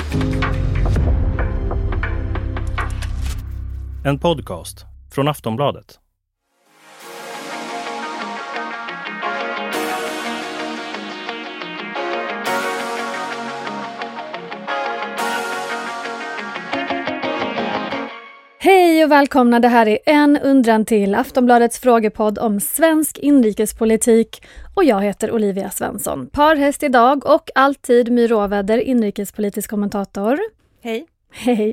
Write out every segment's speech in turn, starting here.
En podcast från Aftonbladet. Hej och välkomna, det här är En undran till, Aftonbladets frågepodd om svensk inrikespolitik, och jag heter Olivia Svensson. Parhäst idag och alltid My Råväder, inrikespolitisk kommentator. Hej. Hej.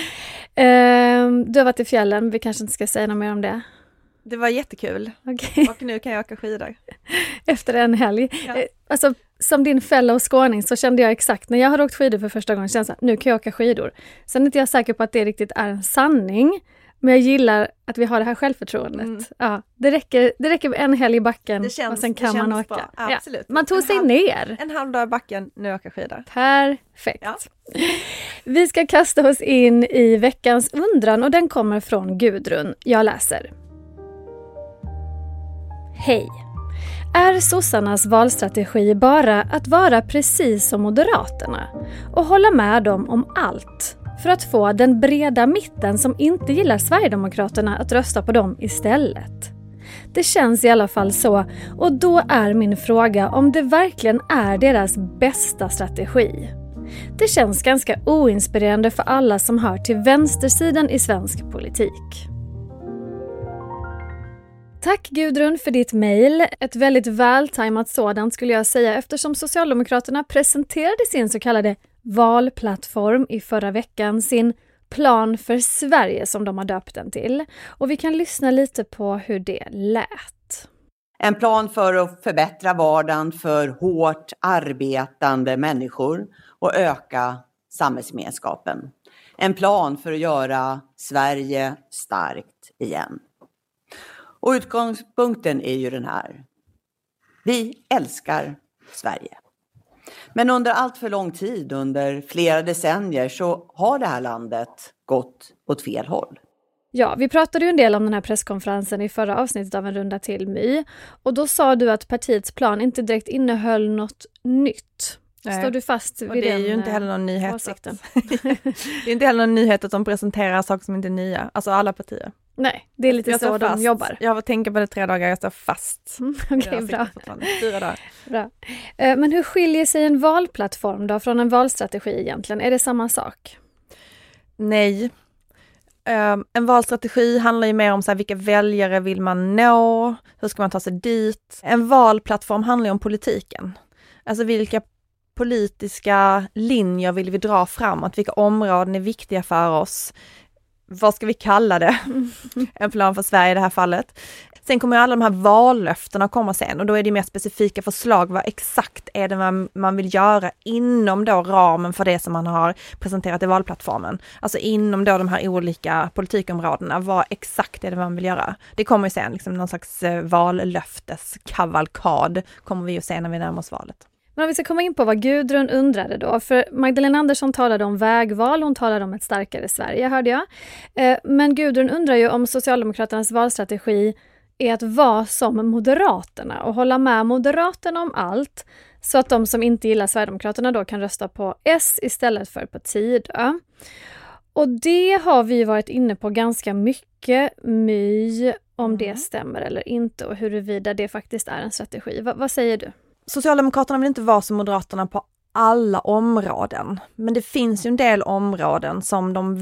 Du har varit i fjällen, vi kanske inte ska säga något mer om det. Det var jättekul. Okay. Och nu kan jag åka skidor. Efter en helg. Ja. Alltså, som din fellow skåning så kände jag exakt, när jag har åkt skidor för första gången, kände jag nu kan jag åka skidor. Sen är inte jag säker på att det riktigt är en sanning, men jag gillar att vi har det här självförtroendet. Ja, det räcker med en helg i backen och sen kan man åka. Bra. Absolut. Ja, man tog sig ner. En halv dag i backen, nu åker skidor. Perfekt. Ja. Vi ska kasta oss in i veckans undran och den kommer från Gudrun. Jag läser. Hej. Är sossarnas valstrategi bara att vara precis som Moderaterna och hålla med dem om allt för att få den breda mitten som inte gillar Sverigedemokraterna att rösta på dem istället? Det känns i alla fall så, och då är min fråga om det verkligen är deras bästa strategi. Det känns ganska oinspirerande för alla som hör till vänstersidan i svensk politik. Tack Gudrun för ditt mejl. Ett väldigt vältajmat sådant skulle jag säga, eftersom Socialdemokraterna presenterade sin så kallade valplattform i förra veckan, sin plan för Sverige som de har döpt den till. Och vi kan lyssna lite på hur det lät. En plan för att förbättra vardagen för hårt arbetande människor och öka samhällsgemenskapen. En plan för att göra Sverige starkt igen. Och utgångspunkten är ju den här. Vi älskar Sverige. Men under allt för lång tid, under flera decennier, så har det här landet gått åt fel håll. Ja, vi pratade ju en del om den här presskonferensen i förra avsnittet av En runda till, My. Och då sa du att partiets plan inte direkt innehöll något nytt. Nej. Står du fast vid och det är ju inte heller någon nyhet. åsikten? Det är inte heller någon nyhet att de presenterar saker som inte är nya. Alltså alla partier. Nej, det är lite så de jobbar. Jag tänker på det 3 dagar, jag står fast. Okej, bra. 4 dagar. Bra. Men hur skiljer sig en valplattform då från en valstrategi egentligen? Är det samma sak? Nej. En valstrategi handlar ju mer om så här, vilka väljare vill man nå? Hur ska man ta sig dit? En valplattform handlar ju om politiken. Alltså vilka politiska linjer vill vi dra framåt? Vilka områden är viktiga för oss? Vad ska vi kalla det? En plan för Sverige i det här fallet. Sen kommer alla de här vallöftena komma sen, och då är det mer specifika förslag. Vad exakt är det man vill göra inom då ramen för det som man har presenterat i valplattformen. Alltså inom då de här olika politikområdena. Vad exakt är det man vill göra? Det kommer ju sen, liksom någon slags vallöfteskavalkad kommer vi ju se när vi närmar oss valet. Men om vi ska komma in på vad Gudrun undrade då, för Magdalena Andersson talade om vägval, hon talade om ett starkare Sverige, hörde jag. Men Gudrun undrar ju om Socialdemokraternas valstrategi är att vara som Moderaterna och hålla med Moderaterna om allt, så att de som inte gillar Sverigedemokraterna då kan rösta på S istället för på Tidö. Och det har vi varit inne på ganska mycket, My, om det stämmer eller inte och huruvida det faktiskt är en strategi. Vad säger du? Socialdemokraterna vill inte vara som Moderaterna på alla områden. Men det finns ju en del områden som de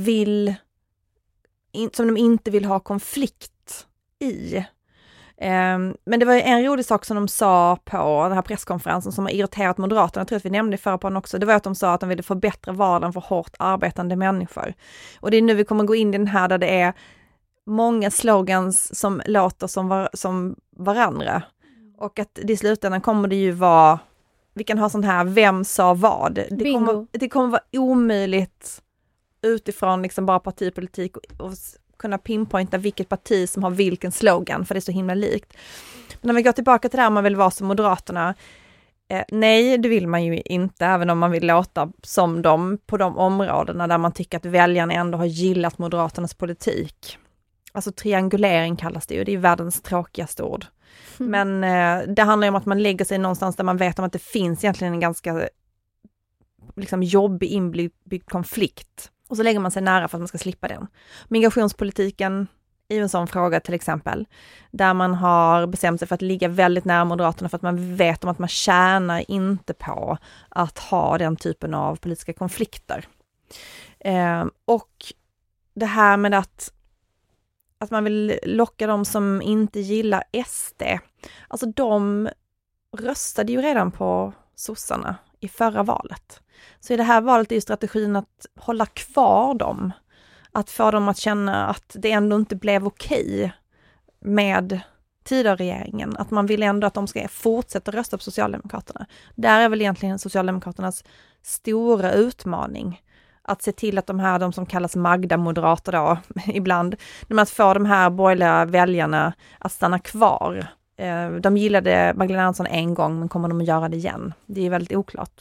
inte vill ha konflikt i. Men det var en rolig sak som de sa på den här presskonferensen som har irriterat Moderaterna. Jag tror att vi nämnde förra på den också. Det var att de sa att de ville förbättra vardagen för hårt arbetande människor. Och det är nu vi kommer gå in i den här där det är många slogans som låter som varandra. Och att i slutändan kommer det ju vara, vi kan ha sån här, vem sa vad? Det kommer vara omöjligt utifrån liksom bara partipolitik och kunna pinpointa vilket parti som har vilken slogan, för det är så himla likt. Men när vi går tillbaka till det här, man vill vara som Moderaterna. Nej, det vill man ju inte, även om man vill låta som dem på de områdena där man tycker att väljarna ändå har gillat Moderaternas politik. Alltså triangulering kallas det ju, det är världens tråkigaste ord. Men det handlar ju om att man lägger sig någonstans där man vet om att det finns egentligen en ganska liksom jobbig inbyggd konflikt. Och så lägger man sig nära för att man ska slippa den. Migrationspolitiken är ju en sån fråga till exempel. Där man har bestämt sig för att ligga väldigt nära Moderaterna för att man vet om att man tjänar inte på att ha den typen av politiska konflikter. Och det här med att man vill locka dem som inte gillar SD. Alltså de röstade ju redan på sossarna i förra valet. Så i det här valet är ju strategin att hålla kvar dem. Att få dem att känna att det ändå inte blev okej med Tidöregeringen. Att man vill ändå att de ska fortsätta rösta på Socialdemokraterna. Där är väl egentligen Socialdemokraternas stora utmaning. Att se till att de som kallas Magda-moderater då, ibland, att få de här borgerliga väljarna att stanna kvar. De gillade Magdalena Andersson en gång, men kommer de att göra det igen? Det är väldigt oklart.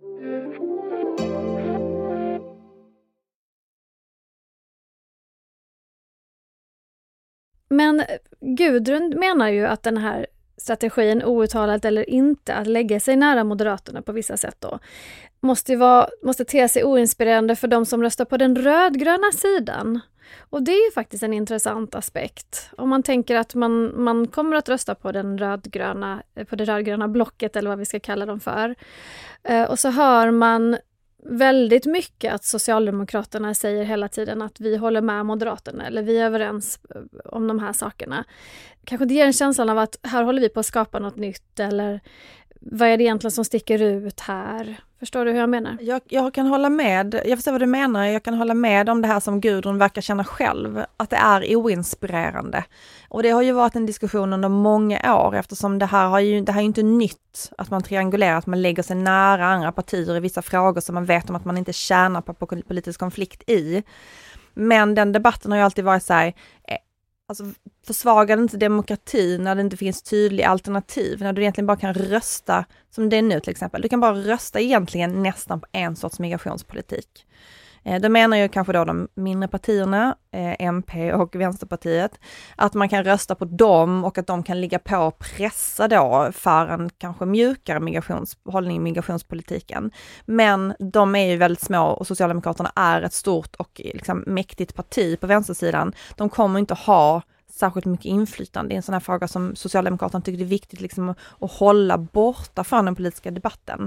Men Gudrun menar ju att den här strategin, outtalat eller inte, att lägga sig nära Moderaterna på vissa sätt då, måste te sig oinspirerande för de som röstar på den rödgröna sidan. Och det är ju faktiskt en intressant aspekt. Om man tänker att man kommer att rösta på det rödgröna blocket eller vad vi ska kalla dem för. Och så hör man väldigt mycket att Socialdemokraterna säger hela tiden att vi håller med Moderaterna eller vi är överens om de här sakerna. Kanske det ger en känsla av att här håller vi på att skapa något nytt eller vad är det egentligen som sticker ut här? Förstår du hur jag menar? Jag kan hålla med, jag förstår vad du menar, jag kan hålla med om det här som Gudrun verkar känna själv, att det är oinspirerande. Och det har ju varit en diskussion under många år eftersom det här är ju inte nytt att man triangulerar, att man lägger sig nära andra partier i vissa frågor som man vet om att man inte tjänar på politisk konflikt i. Men den debatten har ju alltid varit så här, alltså försvagar inte demokratin när det inte finns tydliga alternativ, när du egentligen bara kan rösta som det är nu till exempel. Du kan bara rösta egentligen nästan på en sorts migrationspolitik. Då menar ju kanske då de mindre partierna, MP och Vänsterpartiet, att man kan rösta på dem och att de kan ligga på och pressa då för en kanske mjukare hållning i migrationspolitiken. Men de är ju väldigt små och Socialdemokraterna är ett stort och liksom mäktigt parti på vänstersidan. De kommer inte ha särskilt mycket inflytande i en sån här fråga som Socialdemokraterna tycker det är viktigt liksom att hålla borta från den politiska debatten.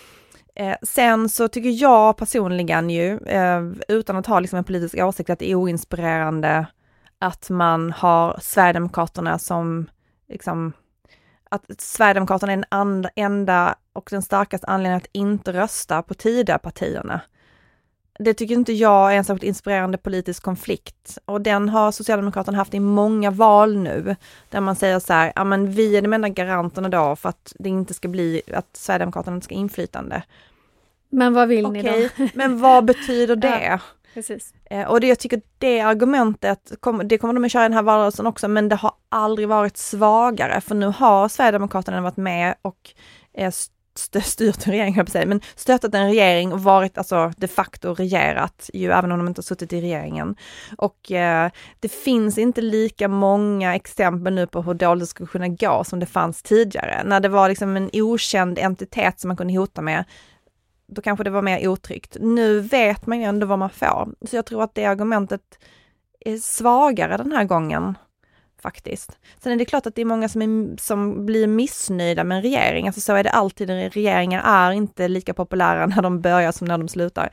Sen så tycker jag personligen ju, utan att ha liksom en politisk åsikt, att det är oinspirerande att man har Sverigedemokraterna som liksom, att Sverigedemokraterna är den enda och den starkaste anledningen att inte rösta på Tidöpartierna. Det tycker inte jag är en särskilt inspirerande politisk konflikt. Och den har Socialdemokraterna haft i många val nu. Där man säger så här, ja men vi är de enda garanterna då för att det inte ska bli, att Sverigedemokraterna inte ska inflytande. Men vad vill ni då? Men vad betyder det? Ja, precis. Och jag tycker det argumentet, det kommer de att köra i den här valrörelsen också, men det har aldrig varit svagare. För nu har Sverigedemokraterna varit med och styrt en regering, men stöttat en regering och varit alltså de facto regerat, ju även om de inte har suttit i regeringen. Och det finns inte lika många exempel nu på hur dåligt det skulle kunna gå som det fanns tidigare. När det var liksom en okänd entitet som man kunde hota med, då kanske det var mer otryggt. Nu vet man ju ändå vad man får. Så jag tror att det argumentet är svagare den här gången. Faktiskt. Sen är det klart att det är många som blir missnöjda med en regering. Alltså så är det alltid. Regeringar är inte lika populära när de börjar som när de slutar.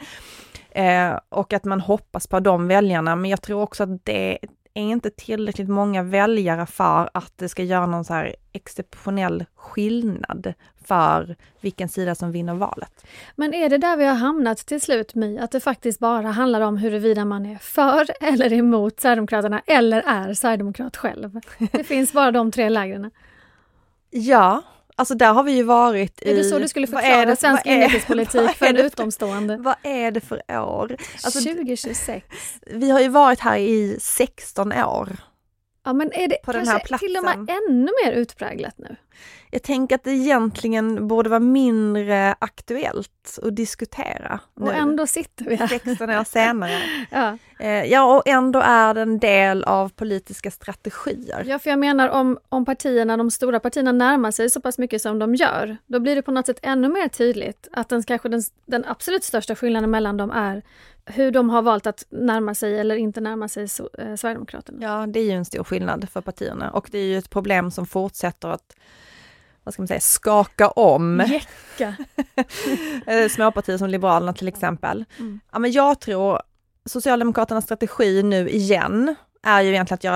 Och att man hoppas på de väljarna. Men jag tror också att det är inte tillräckligt många väljare för att det ska göra någon så här exceptionell skillnad för vilken sida som vinner valet. Men är det där vi har hamnat till slut, My? Att det faktiskt bara handlar om huruvida man är för eller emot Sverigedemokraterna eller är Sverigedemokrat själv? Det finns bara de tre lägren. Ja, alltså där har vi ju varit i... Är det så du skulle förklara svensk inrikespolitik för en utomstående? Vad är det för år? Alltså, 2026. Vi har ju varit här i 16 år. Ja, men är det på den här kanske platsen. till och med ännu mer utpräglat nu? Jag tänker att det egentligen borde vara mindre aktuellt att diskutera. Och ändå sitter vi här. 16 år senare. Ja. Ja, och ändå är det en del av politiska strategier. Ja, för jag menar om partierna, de stora partierna närmar sig så pass mycket som de gör, då blir det på något sätt ännu mer tydligt att den absolut största skillnaden mellan dem är hur de har valt att närma sig eller inte närma sig Sverigedemokraterna. Ja, det är ju en stor skillnad för partierna och det är ju ett problem som fortsätter att, vad ska man säga, skaka om. Jäcka! Småpartier som Liberalerna till exempel. Mm. Ja, men jag tror Socialdemokraternas strategi nu igen är ju egentligen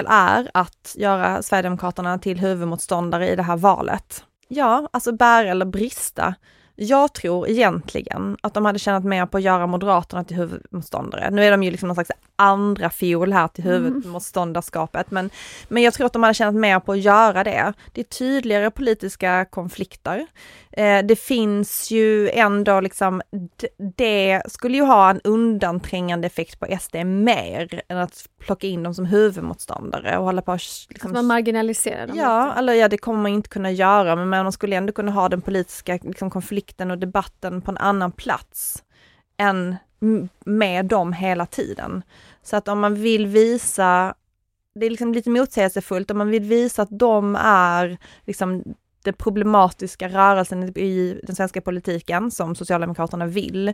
att göra Sverigedemokraterna till huvudmotståndare i det här valet. Ja, alltså bära eller brista. Jag tror egentligen att de hade tjänat mer på att göra Moderaterna till huvudmotståndare. Nu är de ju liksom någon slags andra fiol här till huvudmotståndarskapet. Men jag tror att de hade tjänat mer på att göra det. Det är tydligare politiska konflikter. Det finns ju ändå liksom, det skulle ju ha en undanträngande effekt på SD mer än att plocka in dem som huvudmotståndare och hålla på liksom, att man marginaliserar dem. Ja, eller ja, det kommer man inte kunna göra, men man skulle ändå kunna ha den politiska liksom, konflikten och debatten på en annan plats än med dem hela tiden. Så att om man vill visa, det är liksom lite motsägelsefullt, om man vill visa att de är liksom den problematiska rörelsen i den svenska politiken som Socialdemokraterna vill,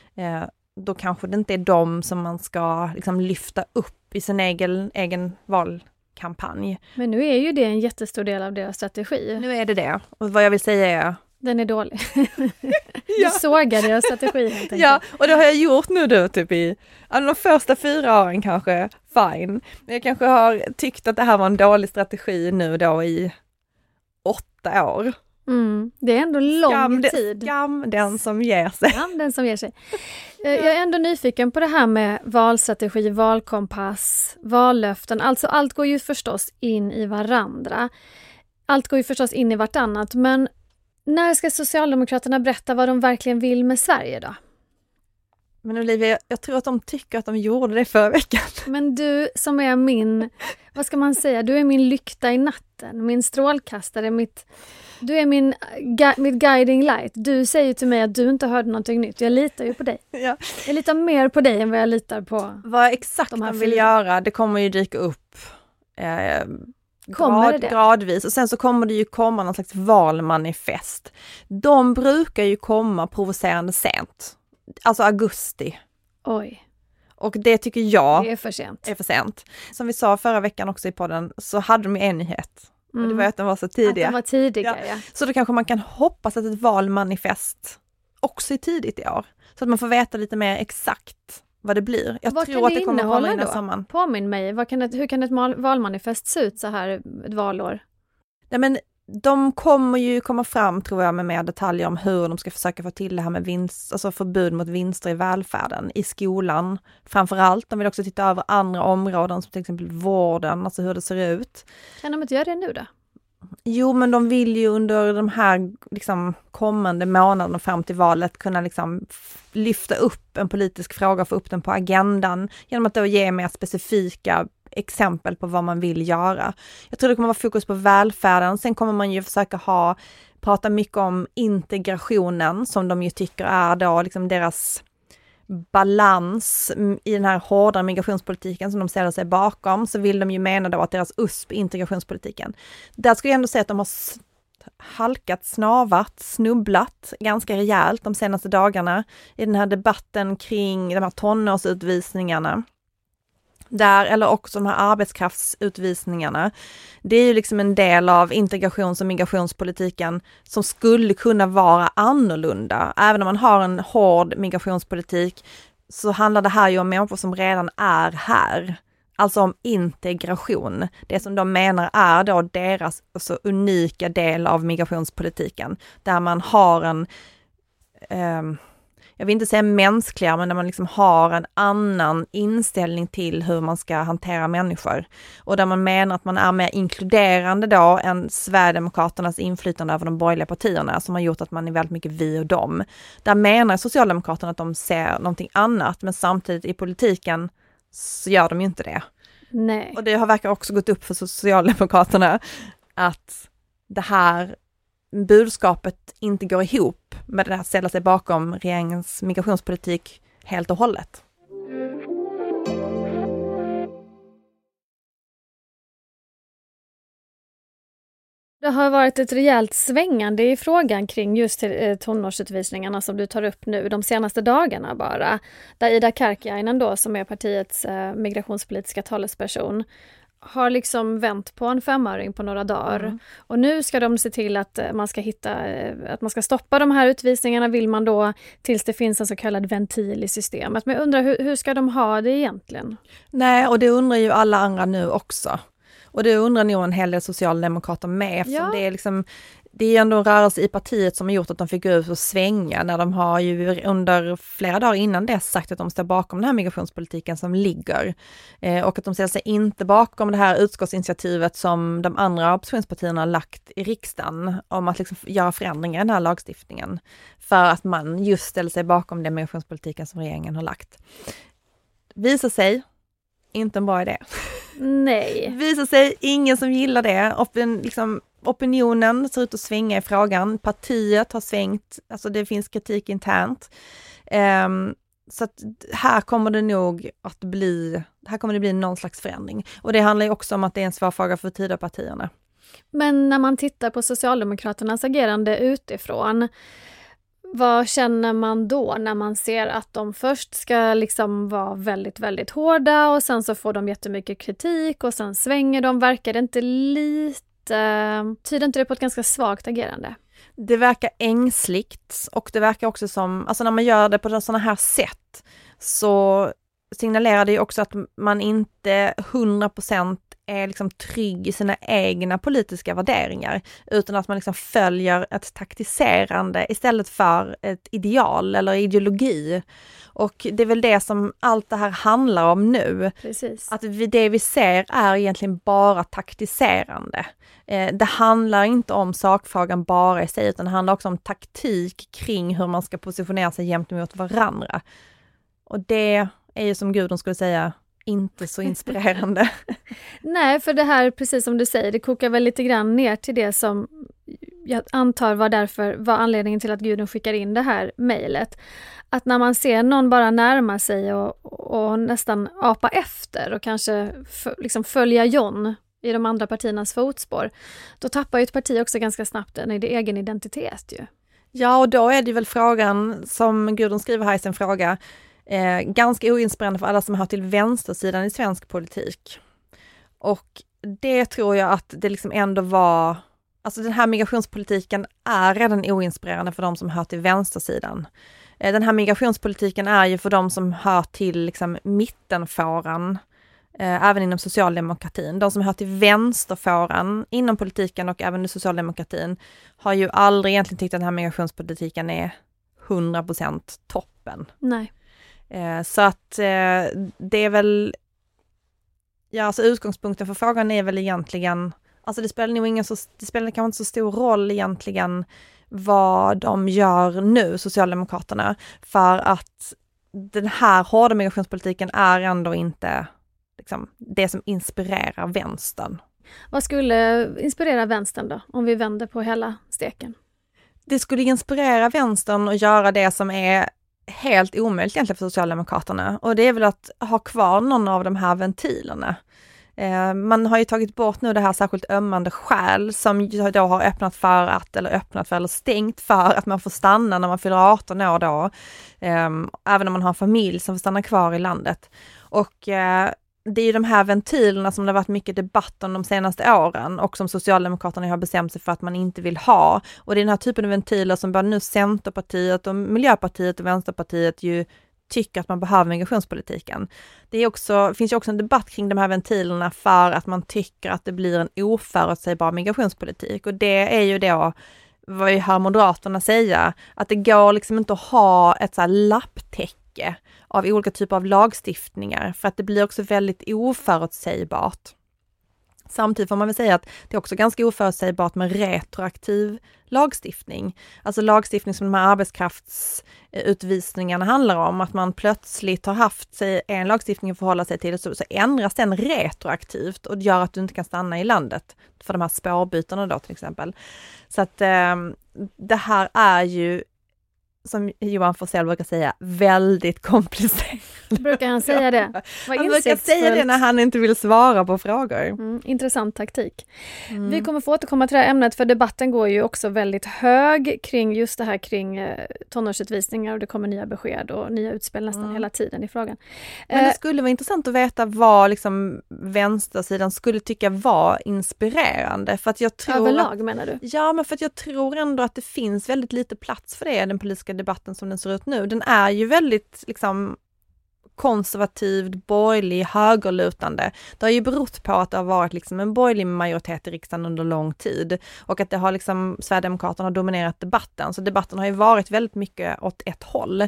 då kanske det inte är de som man ska liksom lyfta upp i sin egen valkampanj. Men nu är ju det en jättestor del av deras strategi. Nu är det. Och vad jag vill säga är... Den är dålig. Du sågar deras strategi helt enkelt. Ja, och det har jag gjort nu då typ i de första 4 åren kanske, fine. Men jag kanske har tyckt att det här var en dålig strategi nu då i 8 år. Det är ändå lång tid. Skam den som ger sig. Skam den som ger sig. Jag är ändå nyfiken på det här med valstrategi, valkompass, vallöften. Alltså allt går ju förstås in i varandra. Allt går ju förstås in i vartannat. Men när ska Socialdemokraterna berätta vad de verkligen vill med Sverige då? Men Olivia, jag tror att de tycker att de gjorde det förra veckan. Men du som är min, vad ska man säga, du är min lykta i natten, min strålkastare, du är mitt guiding light. Du säger till mig att du inte hörde någonting nytt. Jag litar ju på dig. Ja. Jag litar mer på dig än vad jag litar på vad exakt de vill göra, det kommer ju dyka upp gradvis. Och sen så kommer det ju komma någon slags valmanifest. De brukar ju komma provocerande sent. Alltså augusti. Oj. Och det tycker jag det är för sent. Som vi sa förra veckan också i podden så hade de en nyhet. Och det var att den var så tidiga. Att den var tidigare, ja. Så då kanske man kan hoppas att ett valmanifest också är tidigt i år. Så att man får veta lite mer exakt vad det blir. Jag tror att det kommer komma innan sommaren. Påminn mig, hur kan ett valmanifest se ut så här ett valår? Nej, men de kommer ju komma fram, tror jag, med mer detaljer om hur de ska försöka få till det här med vinst, alltså förbud mot vinster i välfärden, i skolan framförallt. De vill också titta över andra områden som till exempel vården, alltså hur det ser ut. Kan de inte göra det nu då? Jo, men de vill ju under de här liksom, kommande månaderna fram till valet kunna liksom, lyfta upp en politisk fråga och få upp den på agendan genom att då ge mer specifika exempel på vad man vill göra. Jag tror det kommer vara fokus på välfärden. Sen kommer man ju försöka prata mycket om integrationen som de ju tycker är då liksom deras balans i den här hårda migrationspolitiken som de ställer sig bakom. Så vill de ju mena då att deras USP integrationspolitiken. Där skulle jag ändå säga att de har snubblat ganska rejält de senaste dagarna i den här debatten kring de här tonårsutvisningarna. Eller också de här arbetskraftsutvisningarna. Det är ju liksom en del av integrations- och migrationspolitiken som skulle kunna vara annorlunda. Även om man har en hård migrationspolitik så handlar det här ju om människor som redan är här. Alltså om integration. Det som de menar är då deras så unika del av migrationspolitiken. Där man har en... jag vill inte säga mänskligare, men där man liksom har en annan inställning till hur man ska hantera människor. Och där man menar att man är mer inkluderande då än Sverigedemokraternas inflytande över de borgerliga partierna som har gjort att man är väldigt mycket vi och dem. Där menar Socialdemokraterna att de ser någonting annat, men samtidigt i politiken så gör de ju inte det. Nej. Och det verkar också gått upp för Socialdemokraterna att det här budskapet inte går ihop med det här att ställa sig bakom regeringens migrationspolitik helt och hållet. Det har varit ett rejält svängande i frågan kring just tonårsutvisningarna som du tar upp nu de senaste dagarna bara. Där Ida Karkiainen då, som är partiets migrationspolitiska talesperson, har liksom vänt på en 5-öring på några dagar. Och nu ska de se till att man ska stoppa de här utvisningarna, vill man då, tills det finns en så kallad ventil i systemet. Men jag undrar, hur ska de ha det egentligen? Nej, och det undrar ju alla andra nu också. Och det undrar nog en hel del socialdemokrater med, eftersom det är ändå en rörelse i partiet som har gjort att de fick gå ut och svänga, när de har ju under flera dagar innan det sagt att de står bakom den här migrationspolitiken som ligger. Och att de ställer sig inte bakom det här utskottsinitiativet som de andra oppositionspartierna har lagt i riksdagen om att liksom göra förändringar i den här lagstiftningen. För att man just ställer sig bakom den migrationspolitiken som regeringen har lagt. Visar sig inte en bra idé. Nej. Visar sig ingen som gillar det. Opinionen ser ut att svänga i frågan. Partiet har svängt. Alltså det finns kritik internt. Så att här kommer det nog att bli någon slags förändring. Och det handlar ju också om att det är en svår fråga för Tidöpartierna. Men när man tittar på Socialdemokraternas agerande utifrån, vad känner man då när man ser att de först ska liksom vara väldigt, väldigt hårda och sen så får de jättemycket kritik och sen svänger de? Verkar det inte tyder inte det på ett ganska svagt agerande? Det verkar ängsligt, och det verkar också som, alltså när man gör det på sådana här sätt så signalerar det ju också att man inte 100% är liksom trygg i sina egna politiska värderingar, utan att man liksom följer ett taktiserande istället för ett ideal eller ideologi. Och det är väl det som allt det här handlar om nu. Precis. Att det vi ser är egentligen bara taktiserande. Det handlar inte om sakfrågan bara i sig, utan det handlar också om taktik kring hur man ska positionera sig gentemot varandra. Och det är ju, som Gudrun skulle säga, inte så inspirerande. Nej, för det här, precis som du säger, det kokar väl lite grann ner till det som jag antar var anledningen till att Gudrun skickar in det här mejlet. Att när man ser någon bara närma sig och nästan apa efter och kanske liksom följa John i de andra partiernas fotspår, då tappar ju ett parti också ganska snabbt en egen identitet ju. Ja, och då är det väl frågan, som Gudrun skriver här i sin fråga, ganska oinspirerande för alla som hör till vänstersidan i svensk politik. Och det tror jag att det liksom ändå var, alltså den här migrationspolitiken är redan oinspirerande för de som hör till vänstersidan. Den här migrationspolitiken är ju för de som hör till liksom mittenfåran, även inom socialdemokratin. De som hör till vänsterfåran inom politiken och även i socialdemokratin har ju aldrig egentligen tyckt att den här migrationspolitiken är 100% toppen. Nej. Så att det är väl, ja, alltså utgångspunkten för frågan är väl egentligen, alltså det spelar kanske inte så stor roll egentligen vad de gör nu, Socialdemokraterna, för att den här hårda migrationspolitiken är ändå inte liksom det som inspirerar vänstern. Vad skulle inspirera vänstern då, om vi vänder på hela steken? Det skulle inspirera vänstern att göra det som är helt omöjligt egentligen för Socialdemokraterna, och det är väl att ha kvar någon av de här ventilerna. Man har ju tagit bort nu det här särskilt ömmande skäl som då har öppnat eller stängt för att man får stanna när man fyller 18 år då, även om man har en familj som får stanna kvar i landet. Och det är ju de här ventilerna som det har varit mycket debatt om de senaste åren och som Socialdemokraterna har bestämt sig för att man inte vill ha. Och det är den här typen av ventiler som både nu Centerpartiet och Miljöpartiet och Vänsterpartiet ju tycker att man behöver migrationspolitiken. Finns ju också en debatt kring de här ventilerna för att man tycker att det blir en oförutsägbar migrationspolitik. Och det är ju då vad vi hör Moderaterna säga, att det går liksom inte att ha ett så här lapptäcke av olika typer av lagstiftningar, för att det blir också väldigt oförutsägbart. Samtidigt får man väl säga att det är också ganska oförutsägbart med retroaktiv lagstiftning. Alltså lagstiftning som de här arbetskraftsutvisningarna handlar om. Att man plötsligt har haft sig en lagstiftning att förhålla sig till, så ändras den retroaktivt och gör att du inte kan stanna i landet. För de här spårbytarna då till exempel. Så att det här är ju, som Johan Forssell brukar säga, väldigt komplicerat. Brukar han säga det? Han brukar säga det när han inte vill svara på frågor. Intressant taktik. Vi kommer få återkomma till det här ämnet, för debatten går ju också väldigt hög kring just det här kring tonårsutvisningar, och det kommer nya besked och nya utspel nästan hela tiden i frågan. Men det skulle vara intressant att veta vad liksom vänstersidan skulle tycka var inspirerande. För att jag tror överlag menar du? Ja, men för att jag tror ändå att det finns väldigt lite plats för det i den politiska debatten som den ser ut nu. Den är ju väldigt liksom konservativ, borgerlig, högerlutande. Det har ju berott på att det har varit liksom en borgerlig majoritet i riksdagen under lång tid och att det har liksom Sverigedemokraterna har dominerat debatten. Så debatten har ju varit väldigt mycket åt ett håll.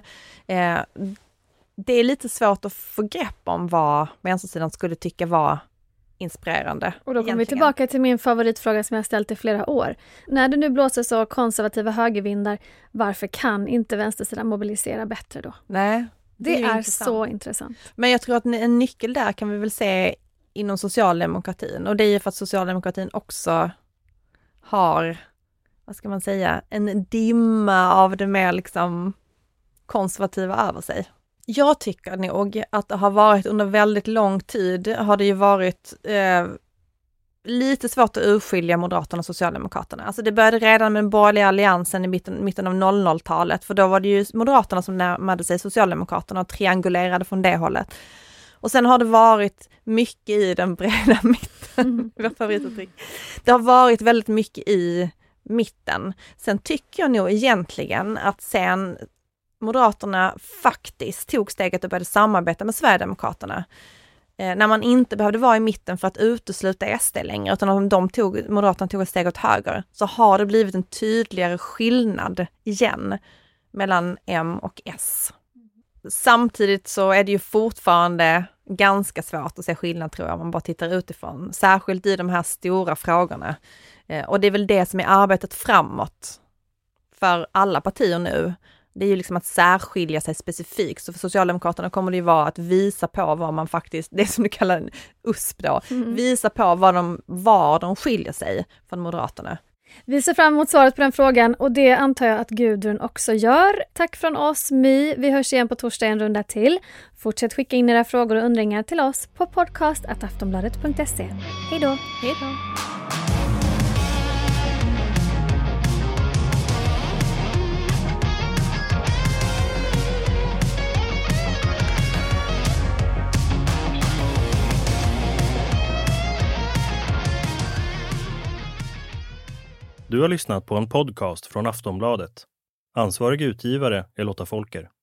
Det är lite svårt att få grepp om vad vänstersidan skulle tycka var inspirerande. Och då kommer vi tillbaka till min favoritfråga som jag ställt i flera år. När det nu blåser så konservativa högervindar, varför kan inte vänstersidan mobilisera bättre då? Nej. Det är så intressant. Men jag tror att en nyckel där kan vi väl se inom socialdemokratin. Och det är ju för att socialdemokratin också har, vad ska man säga, en dimma av det mer liksom konservativa över sig. Jag tycker nog att det har varit under väldigt lång tid har det ju varit lite svårt att urskilja Moderaterna och Socialdemokraterna. Alltså det började redan med den borgerliga alliansen i mitten av 00-talet, för då var det ju Moderaterna som närmade sig Socialdemokraterna och triangulerade från det hållet. Och sen har det varit mycket i den breda mitten. Det har varit väldigt mycket i mitten. Sen tycker jag nog egentligen att sen Moderaterna faktiskt tog steget och började samarbeta med Sverigedemokraterna. När man inte behövde vara i mitten för att utesluta SD längre, utan om Moderaterna tog ett steg åt höger, så har det blivit en tydligare skillnad igen mellan M och S. Samtidigt så är det ju fortfarande ganska svårt att se skillnad, tror jag, om man bara tittar utifrån. Särskilt i de här stora frågorna. Och det är väl det som är arbetet framåt för alla partier nu. Det är ju liksom att särskilja sig specifikt. Så för Socialdemokraterna kommer det ju vara att visa på vad man faktiskt, det som du kallar en USP då, visa på var de skiljer sig från Moderaterna. Vi ser fram emot svaret på den frågan, och det antar jag att Gudrun också gör. Tack från oss, My. Vi hörs igen på torsdag en runda till. Fortsätt skicka in era frågor och undringar till oss på podcast@aftonbladet.se. Hej då! Hej då! Du har lyssnat på en podcast från Aftonbladet. Ansvarig utgivare är Lotta Folker.